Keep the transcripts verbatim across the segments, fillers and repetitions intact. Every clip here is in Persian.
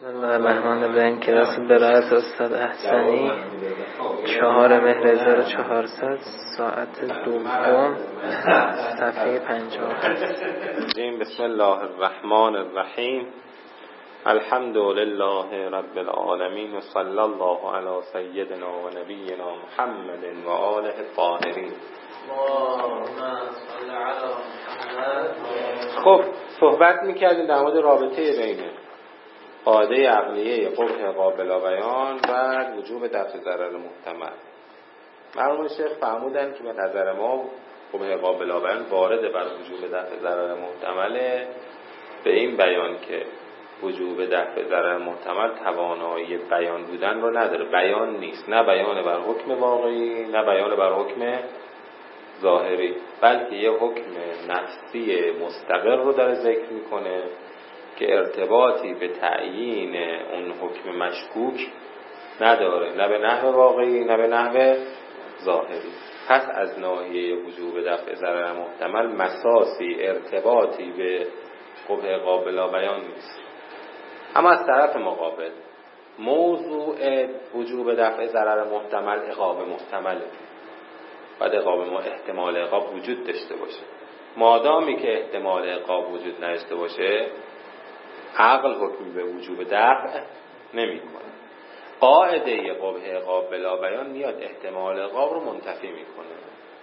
بسم الله الرحمن الرحیم. کلاس برایت استاد احسنی، چهار مهر هزار و چهارصد، ساعت دوم، صفحه پنجاه. بسم الله الرحمن الرحیم. الحمد لله رب العالمین و صلی الله علی سیدنا و نبینا محمد و آله الطاهرین. خب صحبت میکردیم در مورد رابطه بین قاعده عقلیه قبح قابل بیان و وجوب دفع ضرر محتمل. مرحوم شیخ فرمودن که به نظر ما قبح قابل بیان وارد بر وجوب دفع ضرر محتمله، به این بیان که وجوب دفع ضرر محتمل توانایی بیان بودن رو نداره، بیان نیست، نه بیان بر حکم واقعی نه بیان بر حکم ظاهری، بلکه یه حکم نفسی مستقر رو داره ذکر میکنه که ارتباطی به تعیین اون حکم مشکوک نداره، نه به نحو واقعی نه به نحو ظاهری. پس از ناحیه وجوب دفع ضرر محتمل مساسی ارتباطی به قبح قابل بیان نیست. اما از طرف مقابل موضوع وجوب دفع ضرر محتمل عقاب محتمله، بعد عقاب ما احتمال عقاب وجود داشته باشه. مادامی که احتمال عقاب وجود نداشته باشه عقل حکمی به وجوب دفع نمی کنه. قاعده قبح عقاب بلا بیان میاد احتمال عقاب رو منتفی میکنه.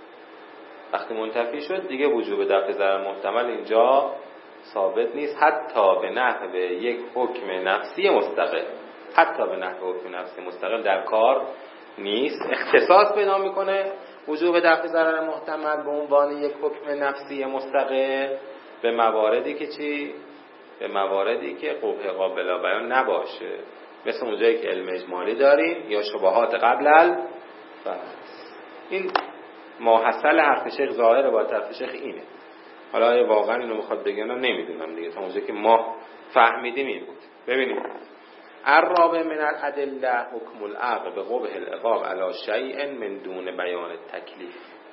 وقتی منتفی شد دیگه وجوب دفع ضرر محتمل اینجا ثابت نیست، حتی به نحو یک حکم نفسی مستقل، حتی به نحو حکم نفسی مستقل در کار نیست. اختصاص پیدا میکنه وجوب دفع ضرر محتمل به عنوان یک حکم نفسی مستقل به مواردی که چی؟ به مواردی که قبح قابل بیان نباشه، مثل اونجایی که علم اجمالی داریم یا شبهات قبل الفرض. این ماحصل حرف شیخ ظاهر با طرف شیخ اینه. حالا واقعا اینو میخواد بگه نه نمیدونم دیگه، تا اونجایی که ما فهمیدیم این بود. ببینید الرابع من الادله حکم العقل به قبح العقاب علی شیء من دون بیان تکلیف.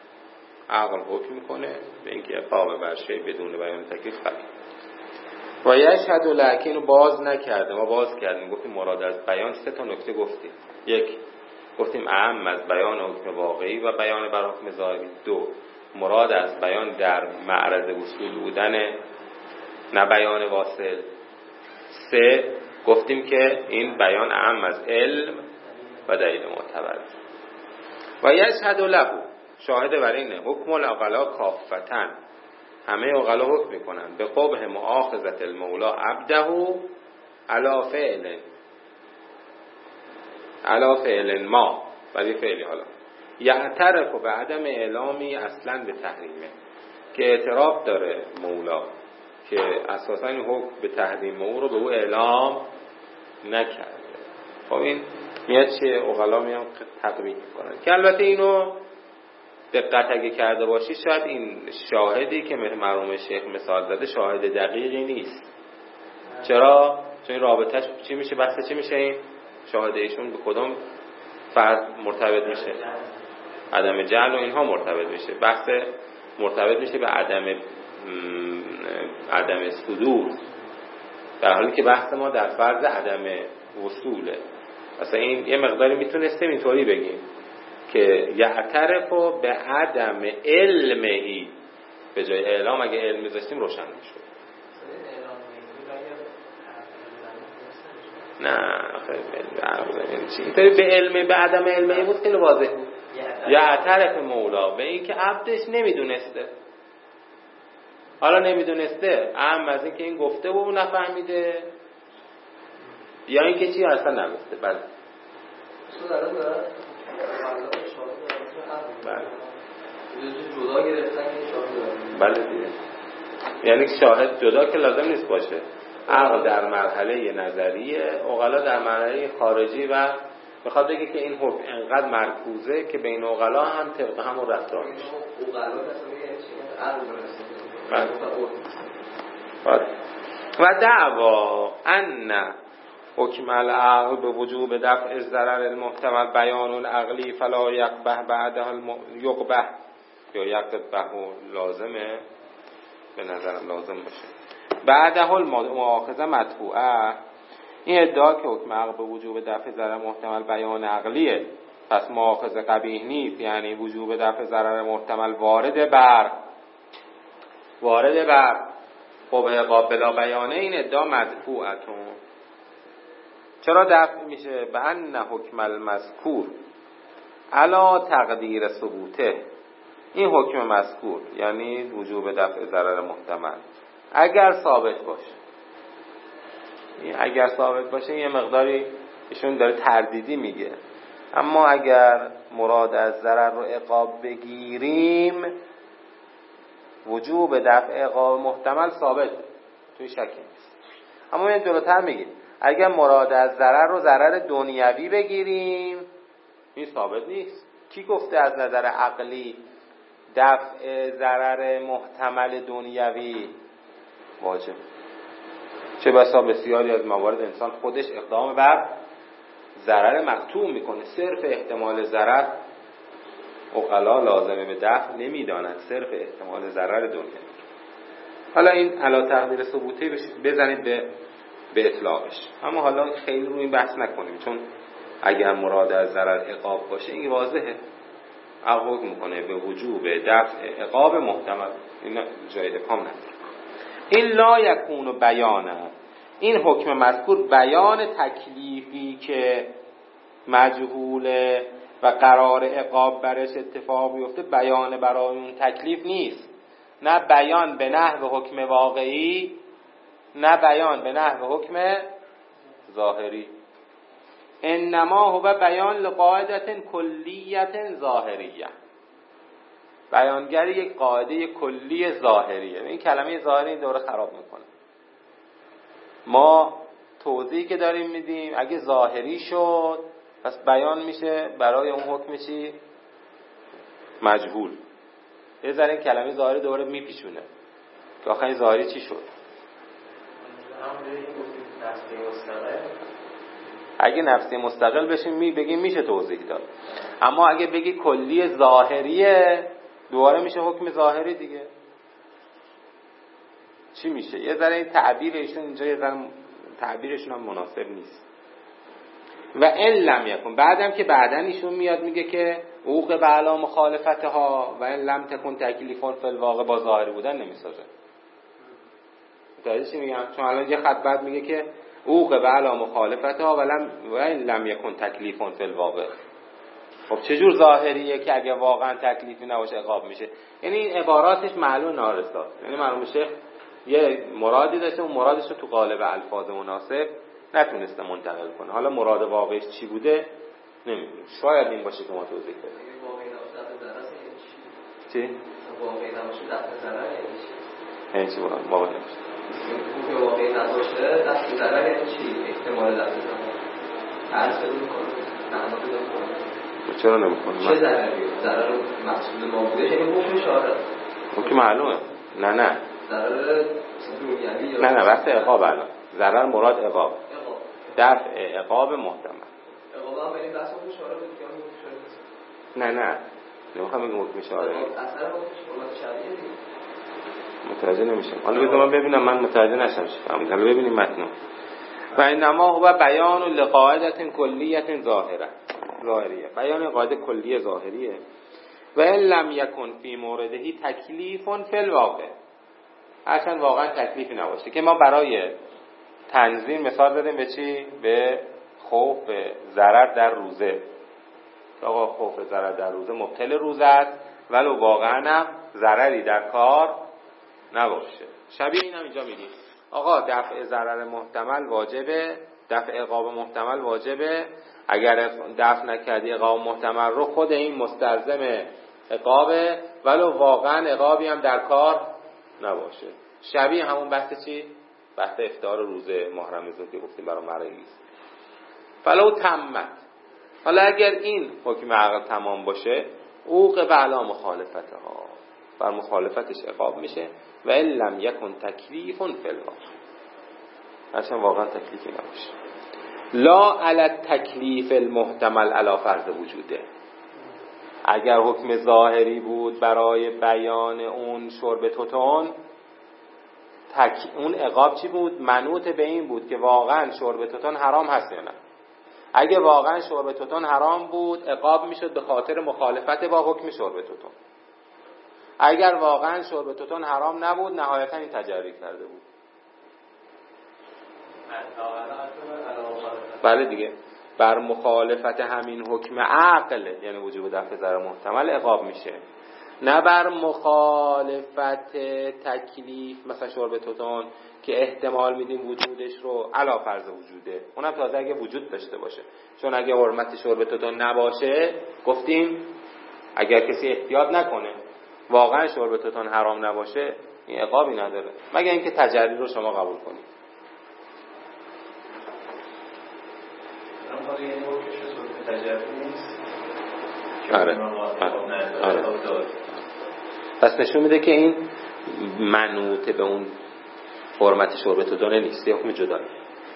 عقل حکم میکنه به اینکه عقاب بر شیء بدون بیان تکلیف خطا. و یشهد لکن باز نکرده، ما باز کردیم گفتیم مراد از بیان سه تا نکته گفتیم. یک گفتیم اعم از بیان حکم واقعی و بیان بر حکم ظاهری. دو مراد از بیان در معرض وصول بودن نه بیان واصل. سه گفتیم که این بیان اعم از علم و دلیل معتبر. و یشهد له شاهد بر اینه حکم العقلا کافتن، همه عقلا حکم میکنن به قبح مؤاخذت المولا عبده علی فعل علی فعل ما، ولی فعلی حالا یعترف به عدم اعلامی اصلا به تحریمه، که اعتراف داره مولا که اساسا این حکم به تحریم او رو به او اعلام نکرده. خب این میاد چه عقلا میان تطبیق میکنن که البته اینو دقت اگه کرده باشی شاید این شاهدی که مرحوم شیخ مثال زده شاهد دقیقی نیست. چرا؟ چون این رابطهش چی میشه؟ بحث چی میشه؟ این شاهد ایشون به کدام فرد مرتبط میشه؟ عدم جهل و اینها مرتبط میشه. بحث مرتبط میشه به عدم عدم صدور، در حالی که بحث ما در فرض عدم وصوله. مثلا این یه مقداری میتونستیم اینطوری بگیم که یعترف به عدم علمهی، به جای اعلام اگه علم میذاشتیم روشن میشد. نه خیلی به علم به عدم علمهی بود خیلی واضح بود. یعترف مولا به این که عبدش نمیدونسته، حالا نمیدونسته اهم از این که این گفته و اون نفهمیده، یا این که چی اصلا نگفته. بله بله جدا گرفتن که شاهد بله دیگه، یعنی شاهد جدا که لازم نیست باشه. عقل در مرحله نظریه، عقلا در مرحله خارجی و میخواد بگه که این حکم انقدر مرکوزه که بین عقلا هم طبق همون رفتار میشه. عقلا مثلا یعنی چی؟ عقل برسه. و دعوا ان حکم العقل به وجوب دفع ضرر المحتمل بیان العقلی فلا یقبح بعده یقبح یا یقبح لازمه، به نظرم لازم باشه. بعده المؤاخذه مطبوعه، این ادعا که حکم عقل به وجوب دفع ضرر محتمل بیان عقلیه، پس مؤاخذه قبیح نیست، یعنی وجوب دفع ضرر محتمل وارد بر وارد بر قبح قابل بیانه، این ادعا مدفوعتون. چرا دفع میشه؟ به ان حکم المذکور علا تقدیر ثبوته، این حکم مذکور یعنی وجوب دفع ضرر محتمل اگر ثابت باشه، این اگر ثابت باشه یه مقداری ایشون داره تردیدی میگه، اما اگر مراد از ضرر رو عقاب بگیریم وجوب دفع عقاب محتمل ثابت، توی شکی نیست. اما این جلوتر میگیم اگر مراد از ضرر رو ضرر دنیوی بگیریم این ثابت نیست. کی گفته از نظر عقلی دفع ضرر محتمل دنیوی واجب؟ چه بسا بسیاری از موارد انسان خودش اقدام بر ضرر مقطوع میکنه، صرف احتمال ضرر عقلا لازمه به دفع نمیدانند، صرف احتمال ضرر دنیوی. حالا این علا تقدیر ثبوتی بزنید به به اطلاقش، اما حالا خیلی روی این بحث نکنیم، چون اگر مراد از ضرر عقاب باشه این واضحه، عقاب حکم میکنه به وجوب دفع عقاب محتمل، این جای ابهام نداره. این لا یکون بیانه، این حکم مذکور بیان تکلیفی که مجهوله و قرار عقاب برش اتفاق بیفته بیان برای اون تکلیف نیست، نه بیان به نحو حکم واقعی، نه بیان به نحو حکم ظاهری. انما هو بیان لقاعدة کلیة ظاهریه، بیانگر یک قاعده کلی ظاهریه. این کلمه ظاهری این دوره خراب میکنه. ما توضیحی که داریم میدیم اگه ظاهری شد پس بیان میشه برای اون حکم چی؟ مجهول. یه ذره این کلمه ظاهری دوره میپیچونه که آخه این ظاهری چی شد؟ اگه نفسی مستقل بشیم می بگیم میشه توضیح داد، اما اگه بگی کلی ظاهریه دوباره میشه حکم ظاهری دیگه. چی میشه؟ یه ذره این تعبیرشون اینجا یه ذره تعبیرشون هم مناسب نیست. و ان لم یکن، بعدم که بعدن ایشون میاد میگه که اوق به علا مخالفتها و ان لم تکن تکلیفون فی الواقع با ظاهری بودن نمیسازه. متوجه چی میگم؟ چون الان یه خط بعد میگه که اوق به علا مخالفتها و لم و ان لم یکن تکلیفون فی الواقع. خب چجور ظاهریه که اگه واقعا تکلیفی نباشه عقاب میشه؟ یعنی این عباراتش معلوم نارساست. یعنی مرحوم شیخ یه مرادی داشته، اون مرادش رو تو قالب الفاظ مناسب نتونسته منتقل کنه. حالا مراد واقعیش چی بوده نمیدونم، شاید این باشه که ما توضیح بدیم. چی؟ واقعی نباشه دفع ضرر یعنی چی؟ یعنی چی واقعی نباشه؟ اون که واقعی نباشه دفع ضرر یعنی چی؟ احتمال دفع ضرر عرض بدون کنه معنا بدون کنه چرا نمی‌کنه؟ چه ضرری؟ ضرر مقصود ما بوده یعنی حکم شارع. حکم معلومه. نه نه ضرر دنیوی نه نه بحث عقاب الان. ضرر مراد عقاب. دفع عقاب محتمل. عقاب هم یعنی بحث حکم شارع بود که حکم شارع نیست. نه نه نمیخوام بگم حکم شارع. اصلا حکم شارع دیگه. متوجه نمیشم. حالا بذار من ببینم من متوجه نشم چی فهمیدم. حالا ببینیم متن. و انما هو بیان لقاعده کلیه ظاهره. ظاهریه. بیان قاعده کلیه ظاهریه. و ان لم یکن فی مورده تکلیف فی الواقع. اصلا واقعا تکلیفی نباشه که ما برای تنظیم مثال زدیم به چی؟ به خوف ضرر در روزه. آقا خوف ضرر در روزه مبطل روزه است ولو واقعا هم ضرری در کار نباشه. شبیه این هم اینجا میگیم آقا دفع ضرر محتمل واجبه، دفع عقاب محتمل واجبه، اگر دفع نکردی عقاب محتمل رو خود این مستلزم عقابه ولو واقعا عقابی هم در کار نباشه. شبیه همون بحث چی؟ بحث افطار روزه ماه رمضان که گفتیم برای مریض. فلو تمت، حالا اگر این حکم عقل تمام باشه اوق بعلا مخالفتها، بر مخالفتش عقاب میشه و ان لم یکن تکلیف فی الواقع، اصلا واقعا تکلیفی نباشه. لا علی تکلیف المحتمل علی فرض وجوده، اگر حکم ظاهری بود برای بیان اون شرب توتون تک اون عقاب چی بود؟ منوط به این بود که واقعا شرب توتون حرام هست یا نه. اگه واقعا شرب توتون حرام بود عقاب میشد به خاطر مخالفت با حکم شرب توتون. اگر واقعا شرب توتون حرام نبود نهایتا این تجری کرده بود. بله دیگه، بر مخالفت همین حکم عقل یعنی وجوب دفع ضرر محتمل عقاب میشه، نه بر مخالفت تکلیف مثلا شرب توتون که احتمال میدیم وجودش رو علا فرض وجوده، اونم تازه اگه وجود داشته باشه. چون اگه حرمت شرب توتون نباشه گفتیم اگر کسی احتیاط نکنه واقعا شرب توتون حرام نباشه این عقابی نداره، مگر اینکه تجری رو شما قبول کنید. آره. آره. پس نشون میده که این منوط به اون حرمت شرب توتون نیست، یه حکم جدایی.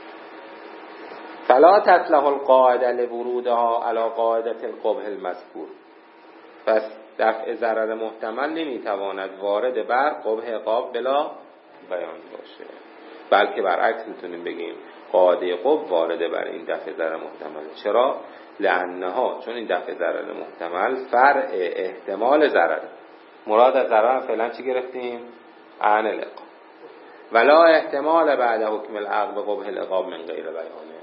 فلا تصلح القاعده لورودها علی قاعده القبح المذکور. پس دفع ضرر محتمل نمیتواند وارد بر قبح عقاب بلا بیان باشه، بلکه برعکس میتونیم بگیم قاعده قبح وارد بر این دفع ضرر محتمل. چرا؟ لانها، چون این دفع ضرر محتمل فرع احتمال ضرر. مراد از ضرر فعلا چی گرفتیم؟ عن العقاب. ولا احتمال بعد حکم العقل به قبح العقاب من غیر بیانه.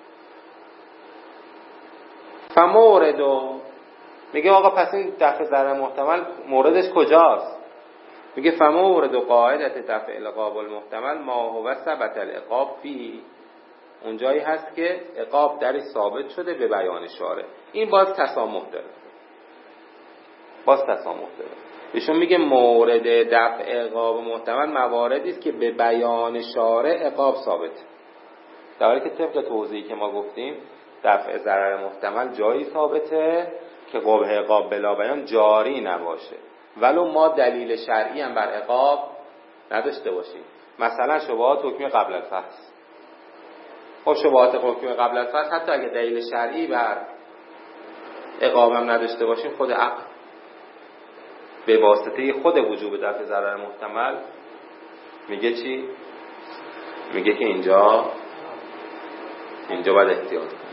فموردو میگه آقا پس این دفع ضرر محتمل موردش کجاست؟ میگه فمورد قاعده دفع العقاب المحتمل ما هو ثبت العقاب فی، اونجایی هست که عقاب درش ثابت شده به بیان شارع. این باز تسامح داره، باز تسامح داره. ایشون میگه مورد دفع عقاب محتمل مواردی است که به بیان شارع عقاب ثابت، در حالی که طبق توضیحی که ما گفتیم دفع ضرر محتمل جایی ثابته که قبح عقاب بلا بیان جاری نباشه، ولو ما دلیل شرعی هم بر عقاب نداشته باشیم. مثلا شبهات حکم قبل الفحص، خب شبهات حکم قبل الفحص حتی اگه دلیل شرعی بر عقاب هم نداشته باشیم، خود عقل به واسطه خود وجوب دفع ضرر محتمل میگه چی؟ میگه که اینجا اینجا باید احتیاط کنیم.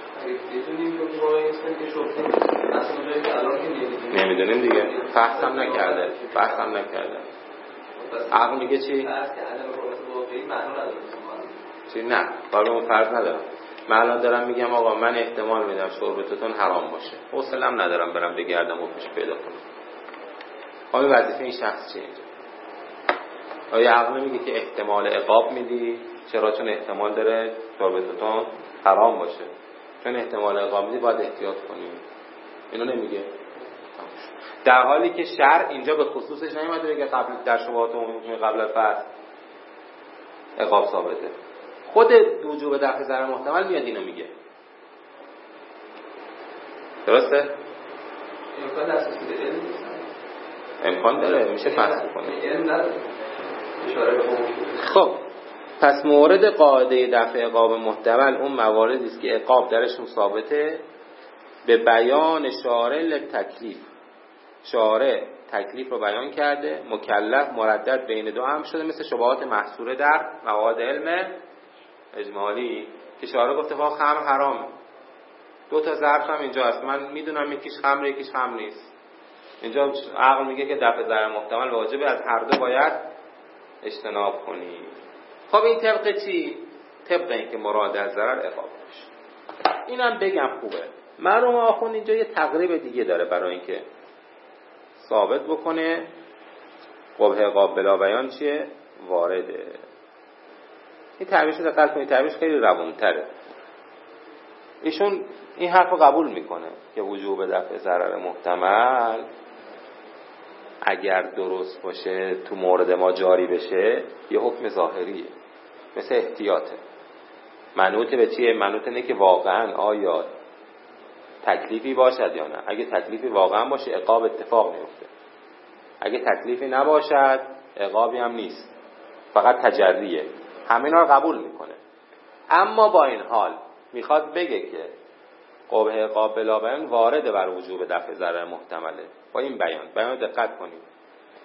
نمیدونیم دیگه، فحص هم نکرده فحص هم نکرده عقل میگه چی؟ چی؟ نه حالا اون فرض ندارم. من الان دارم میگم آقا من احتمال میدم شرب توتون حرام باشه، حوصله‌ام ندارم برم بگردم حکمش پیدا کنم. حالا وظیفه این شخص چیه اینجا؟ آیا عقل میگه که احتمال عقاب میدی؟ چرا؟ چون احتمال داره شرب توتون حرام باشه. چون احتمال عقاب میدی باید احتیاط کنیم. اینو نمیگه. در حالی که شرع اینجا به خصوصش نمیاد بگه قبل در شبهات حکم قبل الفحص عقاب ثابته. خود وجوب دفع ضرر محتمل میاد اینو میگه. درسته؟ امکان اساسی داره. امکان داره، میشه فحص کنه. اشاره به خب پس مورد قاعده دفع عقاب محتمل اون مواردی است که عقاب درشون ثابته به بیان شارع للتکلیف. شارع تکلیف رو بیان کرده، مکلف مردد بین دو هم شده، مثل شبهات محصوره در مواد علم اجمالی که شارع گفته ها خمر حرام، دو تا ظرف هم اینجا هست، من میدونم یکیش خمر یکیش خمر نیست. اینجا عقل میگه که دفع ضرر محتمل واجبه، از هر دو باید اجتناب کنی. خب این طبق چی؟ طبق این که مراد از ضرر عقاب باشه. اینم بگم خوبه. مرحوم آخوند اینجا یه تقریب دیگه داره برای اینکه ثابت بکنه قبح عقاب بلا بیان چیه؟ وارده. این تعبیرش رو دقت کنید، تعبیرش خیلی روونتره. ایشون این حرف رو قبول میکنه که وجوب دفع ضرر محتمل اگر درست باشه تو مورد ما جاری بشه یه حکم ظاهریه، مثل احتیاطه. منوط به چیه؟ منوط اینه که واقعا آیا تکلیفی باشد یا نه. اگه تکلیفی واقعا باشه عقاب اتفاق میفته، اگه تکلیفی نباشد عقابی هم نیست، فقط تجریه. همینا رو قبول میکنه. اما با این حال میخواد بگه که قبح عقاب بلا بیان وارد بر وجوب دفع ضرر محتمله. با این بیان بیان دقت کنید.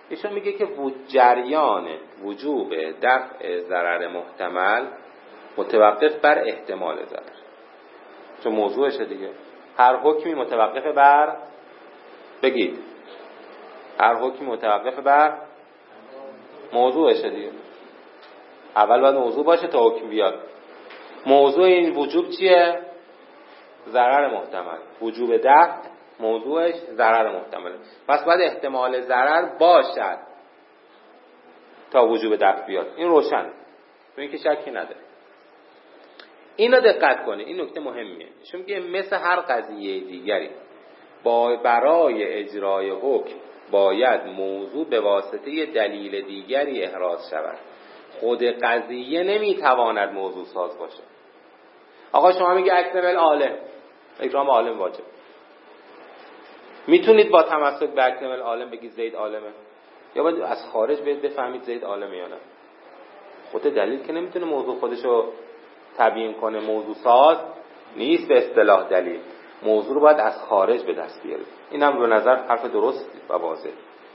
ایشون میگه که جریان وجوب دفع ضرر محتمل متوقف بر احتمال ضرر، چون موضوعشه دیگه. هر حکمی متوقف بر، بگید، هر حکمی متوقف بر موضوعشه دیگه. اول باید موضوع باشه تا حکم بیاد. موضوع این وجوب چیه؟ ضرر محتمل. وجوب دفع موضوعش ضرر محتمله، پس باید احتمال ضرر باشد تا وجوب دفع بیاد. این روشن، تو این که شکی نداره. اینو دقت کنه، این نکته مهمیه. چون که مثل هر قضیه دیگری با برای اجرای حکم باید موضوع به واسطه دلیل دیگری احراز شود. خود قضیه نمیتواند موضوع ساز باشه. آقا شما میگه اکرم العالم، اکرام عالم واجب. میتونید با تمسک به اکرم العالم بگید زید عالمه، یا باید از خارج باید بفهمید زید عالمه یا نه؟ خود دلیل که نمیتونه موضوع خودشو تبیین کنه، موضوع ساز نیست به اصطلاح دلیل. موضوع رو باید از خارج به دست بیارید. این هم به نظر حرف درست و واضحه.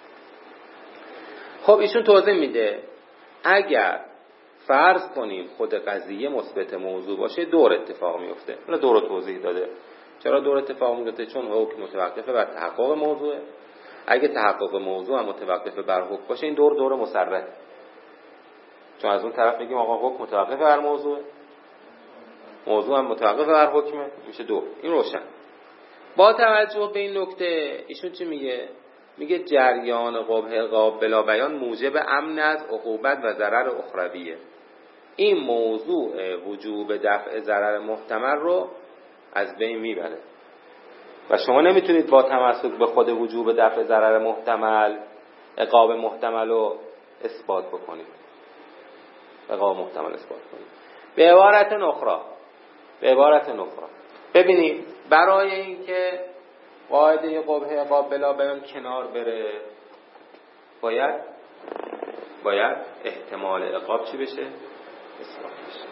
خب ایشون توضیح میده اگر فرض کنیم خود قضیه مثبت موضوع باشه دور اتفاق میفته. حالا دور رو توضیح داده. چرا دور اتفاق میفته؟ چون حکم متوقف بر تحقق موضوعه. اگه تحقق موضوع هم متوقف بر حکم باشه این دور دور مسرح. چون از اون طرف میگیم آقا حکم متوقف بر موضوعه، موضوع هم متوقف بر حکمه، میشه دور. این روشن. با توجه به این نکته ایشون چی میگه؟ میگه جریان قبح عقاب بلا بیان موجب امن از عقوبت و ضرر اخرویه. این موضوع وجوب دفع ضرر محتمل رو از بین میبره و شما نمیتونید با تمسک به خود وجوب دفع ضرر محتمل عقاب محتمل رو اثبات بکنید. عقاب محتمل اثبات کنید. به عبارت اخرى به عبارت اخرى ببینید، برای اینکه قاعده قبح عقاب بلا بیان کنار بره باید باید احتمال عقاب چی بشه؟ اثبات بشه.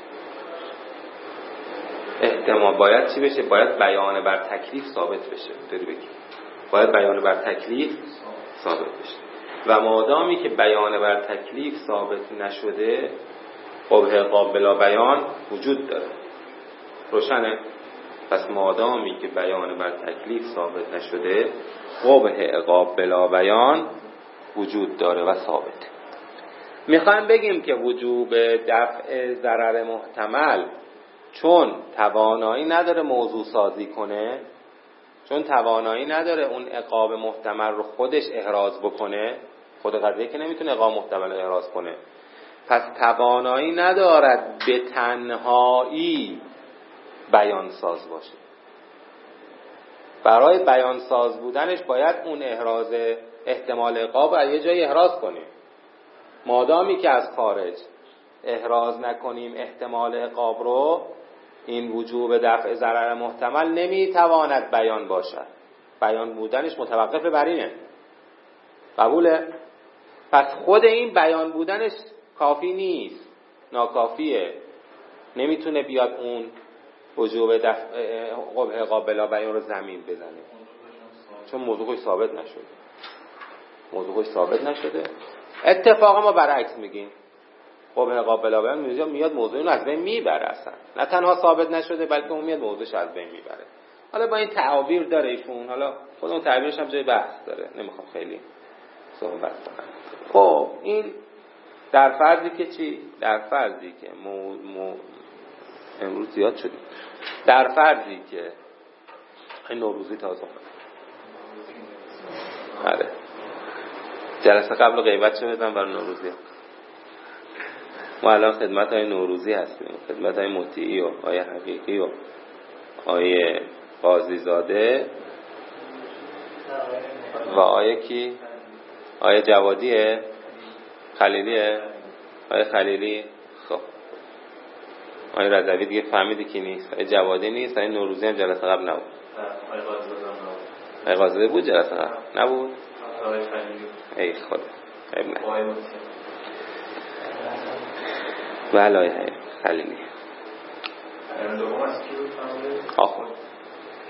احتمال باید چی بشه؟ باید بیان بر تکلیف ثابت بشه. داری بگی باید بیان بر تکلیف ثابت بشه و مادامی که بیان بر تکلیف ثابت نشده قبح عقاب بلا بیان وجود داره. روشنه؟ پس مادامی که بیان بر تکلیف ثابت نشده قبح عقاب بلا بیان وجود داره و ثابت. میخوایم بگیم که وجوب دفع ضرر محتمل چون توانایی نداره موضوع سازی کنه، چون توانایی نداره اون عقاب محتمل رو خودش احراز بکنه، خود قضیه که نمیتونه عقاب محتمل احراز کنه، پس توانایی ندارد به تنهایی بیان ساز باشه. برای بیان ساز بودنش باید اون احراز احتمال عقاب از یه جایی احراز کنیم. مادامی که از خارج احراز نکنیم احتمال عقاب رو، این وجوب دفع ضرر محتمل نمیتواند بیان باشد. بیان بودنش متوقف بر اینه. قبوله؟ پس خود این بیان بودنش کافی نیست، ناکافیه. نمیتونه بیاد اون وجوب دفع قبح عقاب بلا بیان رو زمین بزنه، چون موضوعش ثابت نشده. موضوعش ثابت نشده. اتفاقا ما برعکس میگیم، قبح عقاب بلا بیان میاد موضوع رو از بین میبره. اصلا نه تنها ثابت نشده بلکه اون میاد موضوعش از بین میبره. حالا با این تعابیر داره ایشون، حالا خود اون تعبیرش هم جای بحث داره، نمیخوام خیلی صحبت کنم. خب این در فرضی که چی؟ در فرضی که مو... مو... امروز زیاد شدیم. در فرضی که این نوروزی تازه آره جلسه قبل غیبت شده بدم برای نوروزی. ما الان خدمت های نوروزی هستیم، خدمت های مطیعی و آیه حقیقی و آیه قاضی زاده و آیه کی؟ آیه جوادیه؟ خلیلیه؟ آیه خلیلی؟ خب آیه رضوی دیگه فهمیدی کی نیست، آیه جوادی نیست، آیه نوروزی هم جلسه قبل نبود. آیه قاضی زاده بود جلسه قبل نبود؟ آیه خلیلی ای خدا ابن بله آیه خلیلی آخر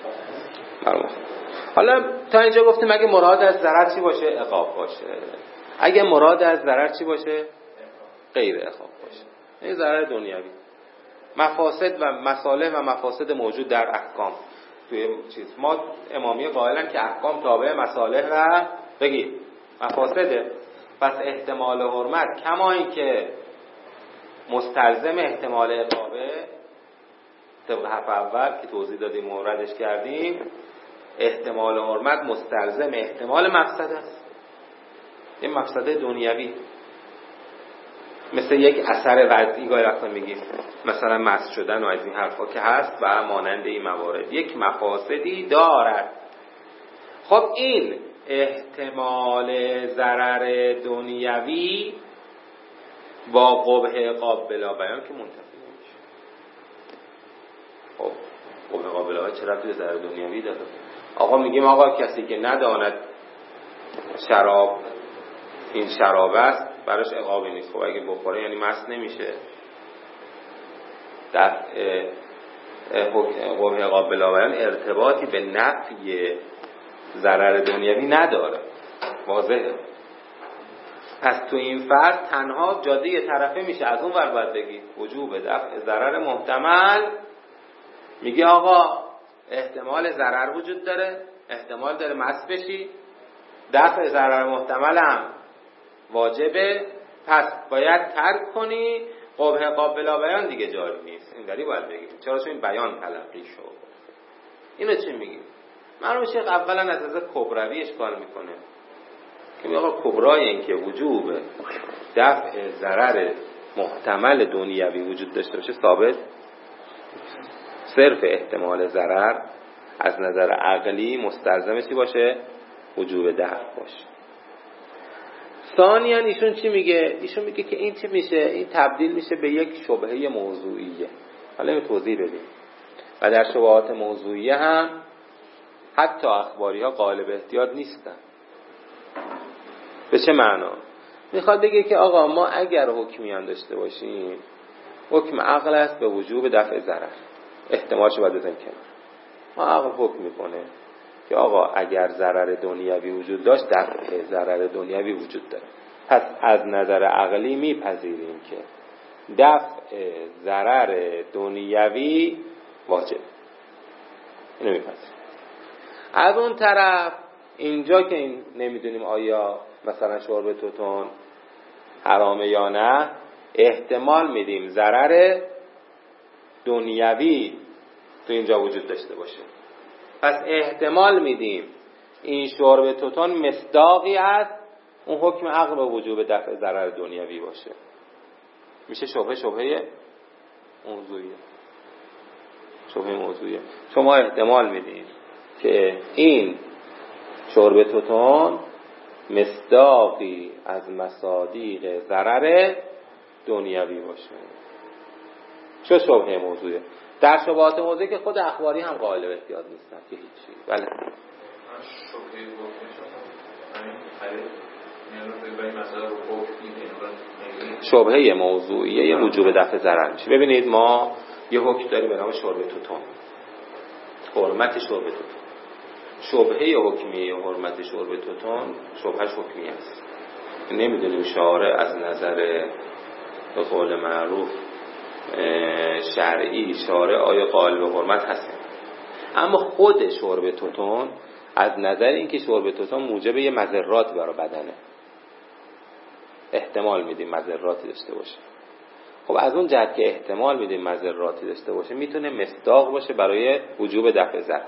مرمون. حالا تا اینجا گفتیم اگه مراد از ضرر چی باشه؟ عقاب باشه. اگه مراد از ضرر چی باشه؟ غیر اخاف باشه. این ضرر دنیوی. مفاسد و مصالح و مفاسد موجود در احکام. توی چیز ما امامی قائلن که احکام تابع مصالح و بگی مفاسده. پس احتمال حرمت کما این که مستلزم احتمال عقابه طبق حرف اول که توضیح دادیم موردش کردیم، احتمال حرمت مستلزم احتمال مفسد است. این مفسده دنیوی مثل یک اثر وضعی گاهی وقتا میگیم مثلا مست شدن و از این حرفا که هست و مانند این موارد یک مفاسدی دارد. خب این احتمال ضرر دنیوی با قبح عقاب بلا بیان که منتفی نمیشه. خب قبح عقاب بلا بیان چه ربطی به ضرر دنیوی داره؟ آقا میگیم آقا کسی که نداند شراب این شراب است براش عقابی نیست. خب اگه بخوره یعنی مست نمیشه. در قبح عقاب بلا بیان ارتباطی به نفی ضرر دنیوی نداره. واضحه. پس تو این فرض تنها جاده یه طرفه میشه. از اون ور باید بگی وجوب دفع ضرر محتمل. میگه آقا احتمال ضرر وجود داره، احتمال داره مست بشی، دفع ضرر محتمل هم واجبه، پس باید ترک کنی. قبح عقاب بلا بیان دیگه جاری نیست. این داری باید بگیم چرا؟ چون این بیان تلقی شد. اینو چی میگیم؟ مرحوم شیخ اولا از از کبروی اشکال میکنه که میگه آقا کبرای این که وجوب دفع ضرر محتمل دنیوی وجود داشته باشه ثابت، صرف احتمال ضرر از نظر عقلی مستلزم چی باشه؟ وجوب دفع باشه. ثانیاً ایشون چی میگه؟ ایشون میگه که این چی میشه؟ این تبدیل میشه به یک شبهه موضوعیه. حالا اینو توضیح بدیم. و در شبهات موضوعیه هم حتی اخباری ها غالب احتیاط نیستن. به چه معنا؟ میخواد بگه که آقا ما اگر حکمیان داشته باشیم، حکم عقل است به وجوب دفع ضرر، احتمالش باید بزنیم کنار. ما عقل حکم میکنه که آقا اگر ضرر دنیوی وجود داشت دفع ضرر دنیوی وجود داره. پس از نظر عقلی میپذیریم که دفع ضرر دنیوی واجب. اینو میپذیریم. از اون طرف اینجا که این نمیدونیم آیا مثلا شرب توتون حرامه یا نه، احتمال میدیم ضرر دنیوی تو اینجا وجود داشته باشه. پس احتمال میدیم این شرب توتون مصداقی است اون حکم عقل به وجوب دفع ضرر دنیوی باشه. میشه شبهه شبهه موضوعیه. شبهه موضوعیه. شما احتمال میدید که این شرب توتون مصداقی از مصادیق ضرر دنیوی باشه. چه شبهه موضوعیه؟ در شبهات موضوعی که خود اخباری هم قائل احتیاط نیستن که هیچی. بله. شبهه موضوعیه وجوب دفع ضرر میشه. ببینید ما یه حکم داریم به نام شرب توتون، حرمت شرب توتون. شبهه حکمیه حرمت شرب توتون شبهش حکمی است. نمیدونیم شارع از نظر به قول معروف شرعی شارع آیا قائل به حرمت هست، اما خود شرب توتون از نظر اینکه شرب توتون موجب یه مضرات برای بدنه، احتمال میدیم مضراتی داشته باشه. خب از اون جهت که احتمال میدیم مضراتی داشته باشه میتونه مصداق باشه برای وجوب دفع ضرر.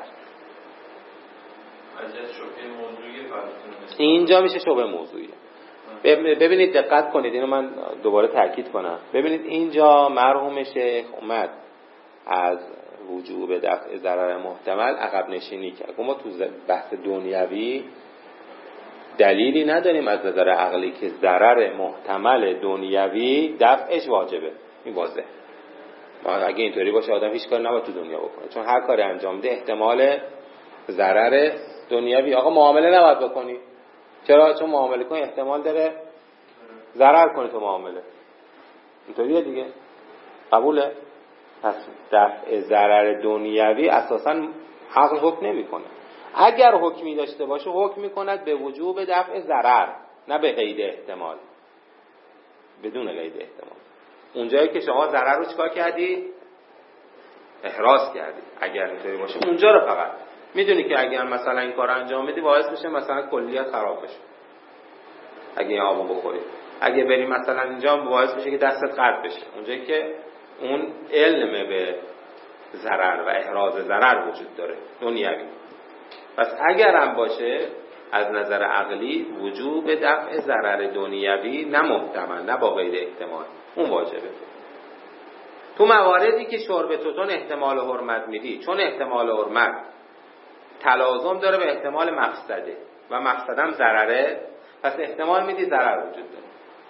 اینجا میشه شبهه موضوعیه. ببینید دقت کنید، اینو من دوباره تاکید کنم. ببینید اینجا مرحوم شیخ اومد از وجوب دفع ضرر محتمل عقب نشینی کرد. ما تو بحث دنیوی دلیلی نداریم از نظر عقلی که ضرر محتمل دنیوی دفعش واجبه. این واضحه. اگه اینطوری باشه آدم هیچ کاری نباید تو دنیا بکنه، چون هر کاری انجام ده احتمال ضرر دنیوی. آقا معامله نباید بکنی. چرا؟ چون معامله کنی احتمال داره ضرر کنی تو معامله. اینطوریه دیگه. قبوله؟ پس دفع ضرر دنیوی اساساً عقل حکم نمیکنه. اگر حکمی داشته باشه حکم میکند به وجوب دفع ضرر. نه به قید احتمال، بدون قید احتمال. اونجایی که شما ضرر رو چیکار کردی؟ احراز کردی. اگر اینطوری باشه اونجا رو فقط میدونی که اگر مثلا این کار انجام بدی باعث میشه مثلا کلیات خراب بشه اگه این آبو بخوری، اگه بری مثلا اینجا باعث میشه که دستت قطع بشه، اونجایی که اون علم به ضرر و احراز ضرر وجود داره دنیوی. پس اگر هم باشه از نظر عقلی وجوب دفع ضرر دنیوی نه محتمل، نه با قید احتمال، اون واجبه. تو مواردی که شرب توتون احتمال حرمت میدی، چون احتمال حرمت تلازم داره به احتمال مفسده و مفسدم ضرره، پس احتمال میدی ضرر وجود داره،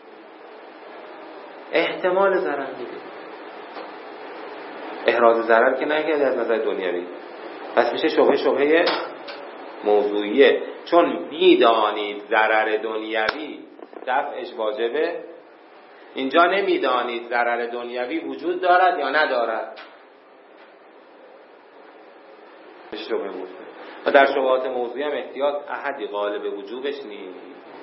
احتمال ضرر میدی، احراز ضرر که نکردی از نظر دنیوی، پس میشه شبهه شبهه موضوعیه. چون میدانید ضرر دنیوی دفعش واجبه، اینجا نمیدانید ضرر دنیوی وجود دارد یا ندارد، شبهه موضوعی. و در شبهات موضوعی هم احتیاط احدی غالب وجوبش نیست.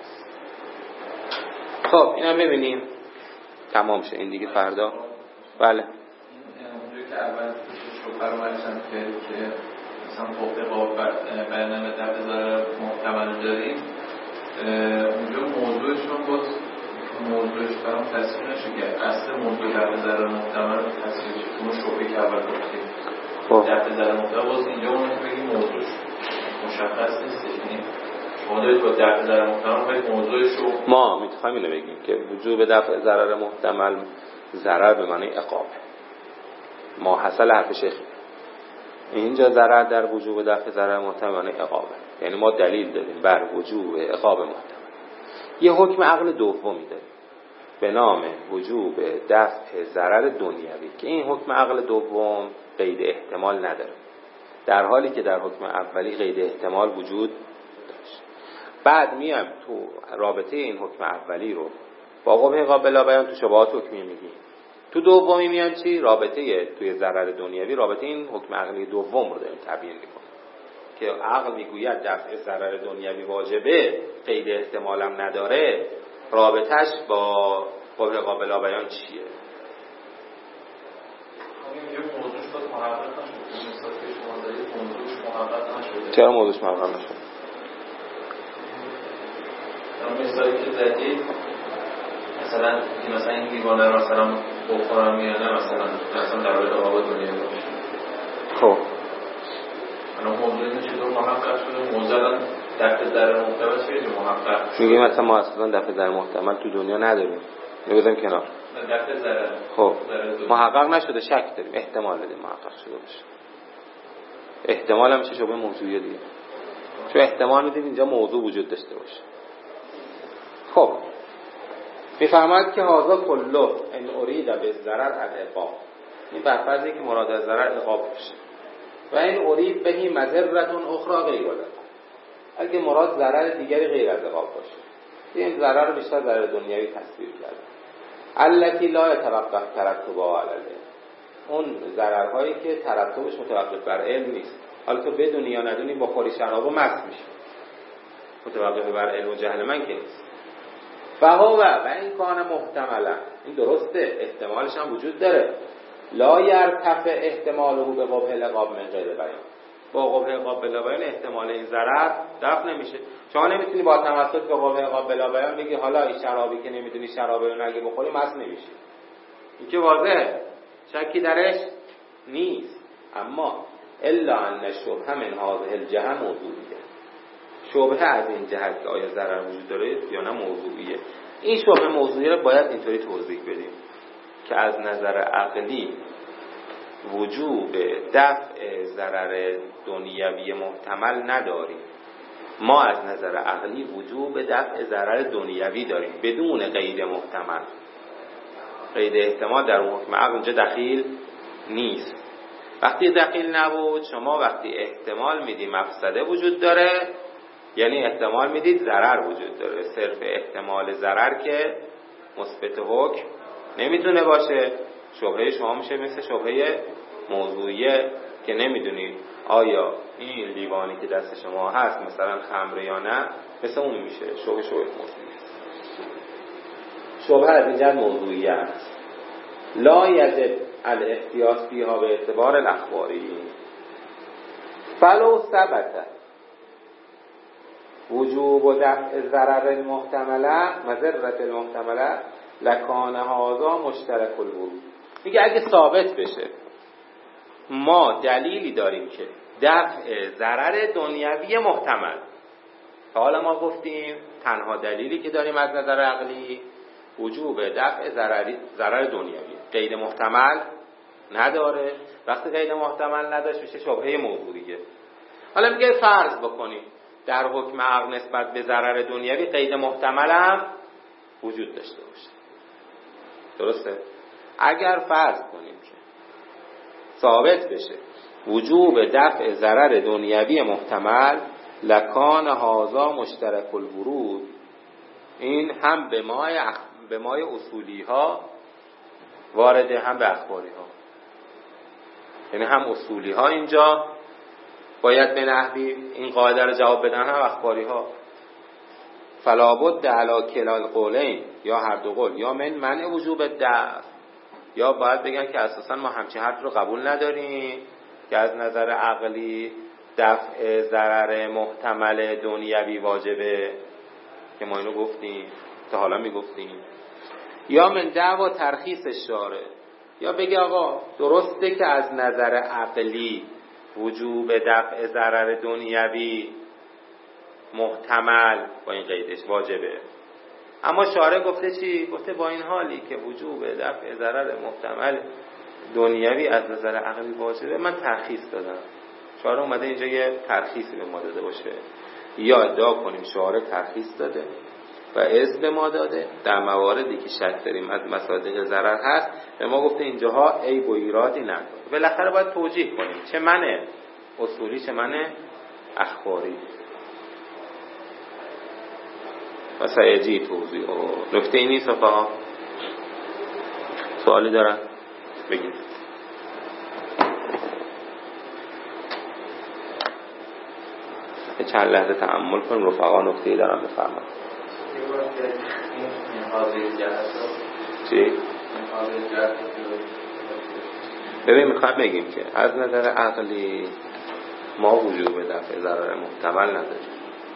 خب اینم ببینیم تمام شه این دیگه فردا. بله اونجایی که اول شبهه رو منشن که مثلا فوق با برنامه دفع ضرر محتمل داریم، اونجا موضوعشون بود موضوعش برام تصویر نشه که اصل موضوع دفع ضرر محتمل رو تصویر شد. اون شبهه که اول گفتیم دفع ضرر محتمل باز اینجا اون که بگیم موضوعش مشخص نیست. یعنی شما دارید با دفع ضرر محتمل باید موضوعش رو ما میتونیم اینو بگیم که وجوب دفع ضرر محتمل ضرر به معنی عقاب ما حاصل حرف شیخ. اینجا ضرر در وجوب دفع ضرر محتمل عقابه، یعنی ما دلیل داریم بر وجوب عقاب محتمل. یه حکم عقل دومی داریم به نام وجوب دفع ضرر دنیوی که این حکم عقل دوم قید احتمال نداره، در حالی که در حکم اولی قید احتمال وجود داشت. بعد میام تو رابطه این حکم اولی رو با قبح قابل بیان تو شبهات حکمی میگیم، تو دومی میان چی؟ رابطه توی ضرر دنیوی، رابطه این حکم عقلی دوم رو داریم تبیین میکنیم که عقل میگوید دفع ضرر دنیوی واجبه، قید احتمالم نداره، رابطش با قبح قابل بیان چیه؟ چرا موضوعش محقق نشد؟ مثالی که زدید مثلا که مثلا این دیوانه را مثلا بخورم یا نه، مثلا مثلا در مورد آب دنیا باشه. خب انا موضوع اینه چطور محقق شده؟ موضوع دفع ضرر محتمل چیه محقق؟ میگیم مثلا ما اصلا دفع ضرر محتمل تو دنیا نداریم، میگذاریم کنار. دفع ضرر خب محقق نشده، شک داریم، احتمال بدیم محقق شده باشه. احتمال هم میشه شبهه موضوعیه دیگه، چون احتمال میدیم اینجا موضوع وجود داشته باشه. خب میفرماید که هذا کله ان ارید بالضرر العقاب، این بر فرضی که مراد از ضرر عقاب بشه، و این ارید بهی مضرة اخرى غیر ذلك، اگه مراد ضرر دیگری غیر از عقاب باشه، این ضرر رو بیشتر ضرر دنیوی تصویر کرده. التي لا يتوقف ترتبها علی العلم، اون ضررهایی که ترتبش متوقف بر علم نیست. حالا تو بدونی یا ندونی با خوری شراب و مست میشه، متوقف بر علم و جهل من که نیست. فهو و این کان محتملا، این درسته، احتمالش هم وجود داره. لا یرتفع احتماله به قبح العقاب من غیر بیان، با قبح العقاب بلا بیان احتمال این ضرر دفع نمیشه. شما نمیتونی با توسط به قبح العقاب بلا بیان بگی حالا این شرابی که نمیدونی شرابه رو نگی بخوری مست نمیشی، این که واضحه، شکی درش نیست. اما الا ان الشبهه من هذه الجهه موضوعیه، شبهه از این جهت که آیا ضرر وجود داره یا نه موضوعیه. این شبهه موضوعیه رو باید اینطوری توضیح بدیم که از نظر عقلی وجوب دفع ضرر دنیوی محتمل نداریم، ما از نظر عقلی وجوب دفع ضرر دنیوی داریم بدون قید محتمل. قید احتمال در حکم عقل اونجا دخیل نیست. وقتی دخیل نبود، شما وقتی احتمال میدی مفسده وجود داره، یعنی احتمال میدید ضرر وجود داره. صرف احتمال ضرر که مثبت حکم نمیتونه باشه. شبهه شما میشه مثل شبهه موضوعیه که نمیدونید آیا این لیوانی که دست شما هست مثلا خمره یا نه، مثل اون میشه شبهه شبهه موضوعیه. شبهه از اینجا موضوعیت لا یجب الاحتیاط فیها به اعتبار الاخباری فلو ثبت وجوب و دفع ضرر المحتمله مضرة المحتمله لکان هذا مشترک الورود. میگه اگه ثابت بشه ما دلیلی داریم که دفع ضرر دنیوی محتمل، حالا ما گفتیم تنها دلیلی که داریم از نظر عقلی وجوب دفع ضرر ضرر دنیوی، غیر محتمل نداره. وقتی غیر محتمل نداشت میشه شبهه موضوعیه. حالا میگه فرض بکنیم در حکم عقل نسبت به ضرر دنیوی غیر محتمل هم وجود داشته باشه. درسته؟ اگر فرض کنیم که ثابت بشه وجوب دفع ضرر دنیوی محتمل لکان هازا مشترک الورود، این هم به مای اخ... به مای اصولی ها وارده هم به اخباری ها. یعنی هم اصولی ها اینجا باید به نحوی این قاعده رو جواب بدن، هم اخباری ها. فلا بد علی کلا القولین، یا هر دو قول، یا من منع وجوب دفع، یا باید بگن که اساسا ما همچین حرف رو قبول نداریم که از نظر عقلی دفع ضرر محتمل دنیوی واجبه، که ما اینو گفتیم تا حالا میگفتیم. یا من دعوا ترخیص شارع، یا بگه آقا درسته که از نظر عقلی وجوب دفع ضرر دنیوی محتمل با این قیدش واجبه، اما شارع گفته چی؟ گفته با این حالی که وجوب دفع ضرر محتمل دنیوی از نظر عقلی واجبه من ترخیص دادم. شارع اومده اینجا یه ترخیصی به ما داده باشه، یا ادعا کنیم شارع ترخیص داده و اذن به ما داده در مواردی که شک داریم از مصادیق ضرر هست، به ما گفته اینجاها عیب و ایرادی نداره. بالاخره باید توجیه کنیم چه منه اصولی چه منه اخباری. و سیجی توضیح نکته اینی صفحه ها سوالی دارن بگید. چند لحظه تأمل کنیم رفقا نکته‌ای دارن بفرمایید. چی؟ ببین میخوایم بگیم که از نظر عقلی ما وجوب دفع ضرر محتمل نداریم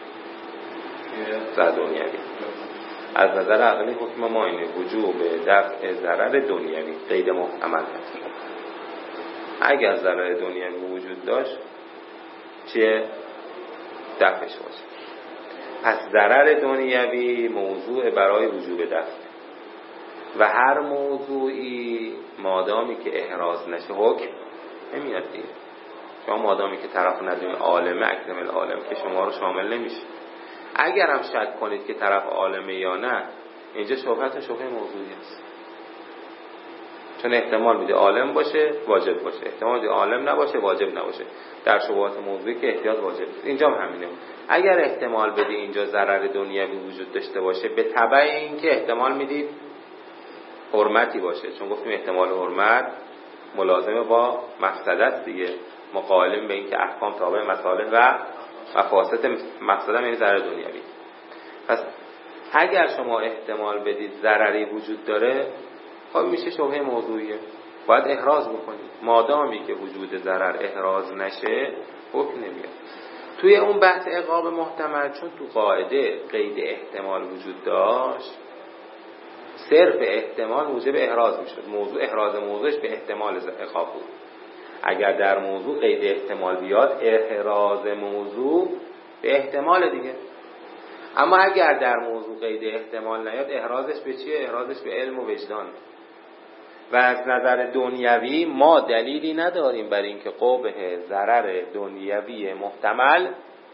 ضرر دنیوی. از نظر عقلی حکم ما اینه وجوب دفع ضرر دنیوی قید محتمل نداره. اگر ضرر دنیوی وجود داشت چیه؟ دفعش باشه. پس ضرر دنیوی موضوع برای وجوب دفع و هر موضوعی مادامی که احراز نشه حکم نمیاد دیگه. شما مادامی که طرف ندونی عالمه اکرم العالم که شما رو شامل نمیشه. اگر هم شک کنید که طرف عالمه یا نه اینجا شبهت شبهه موضوعی است، چون احتمال میده عالم باشه واجب باشه، احتمال میده عالم نباشه واجب نباشه. در شبهات موضوعی که احتیاط واجب است. اینجا هم همینه. اگر احتمال بدی اینجا ضرر دنیوی وجود داشته باشه به تبع این که احتمال میدید حرمتی باشه، چون گفتیم احتمال حرمت ملازمه با مفسدت دیگه، مقالم به این که احکام تابع مصالح و مفاسد مقصد هم این ضرر دنیوی. پس اگر شما احتمال بدید ضرری وجود داره خب میشه شبهه موضوعیه، باید احراز بکنید. مادامی که وجود ضرر احراز نشه حکم نمیاد. توی اون بحث عقاب محتمل چون تو قاعده قید احتمال وجود داشت صرف احتمال موجب احراز میشد. موضوع احراز موضوعش به احتمال عقاب بود. اگر در موضوع قید احتمال بیاد احراز موضوع به احتمال دیگه. اما اگر در موضوع قید احتمال نیاد احرازش به چیه؟ احرازش به علم و وجدان. و از نظر دنیوی ما دلیلی نداریم برای اینکه قبح ضرر دنیوی محتمل.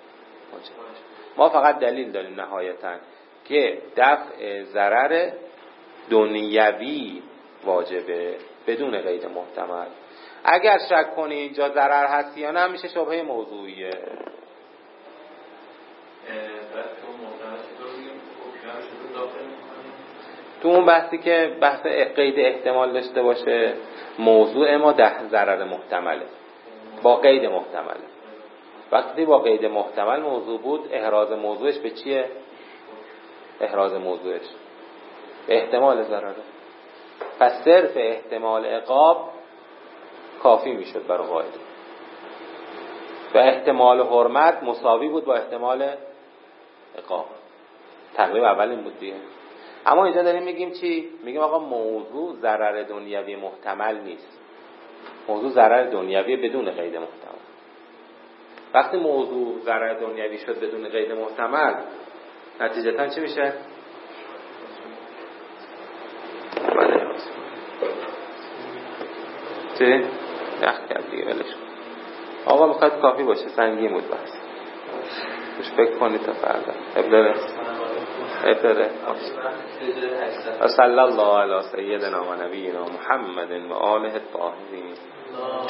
ما فقط دلیل داریم نهایتاً که دفع ضرر دنیوی واجبه بدون قید محتمل. اگر شک کنی اینجا ضرر هست یا نه میشه شبهه موضوعیه. تو اون بحثی که بحث قید احتمال داشته باشه موضوع ما ده ضرر محتمله با قید محتمله. وقتی با قید محتمل موضوع بود احراز موضوعش به چیه؟ احراز موضوعش به احتمال ضرره. پس صرف احتمال عقاب کافی میشد برای قاعده و احتمال حرمت مساوی بود با احتمال عقاب. تقریب اول این بود دیگه. اما اینجا داریم میگیم چی؟ میگیم آقا موضوع ضرر دنیوی محتمل نیست، موضوع ضرر دنیوی بدون قید محتمل. وقتی موضوع ضرر دنیوی شد بدون قید محتمل، نتیجتا چی میشه؟ چی؟ یخ کرد دیگه ولش کن. آقا میخواد کافی باشه، سنگین بود بس. خوش فکر کنید تا فردا. ابداره ابداره صلی الله علی سیدنا و نبینا محمد و آله الطاهرین.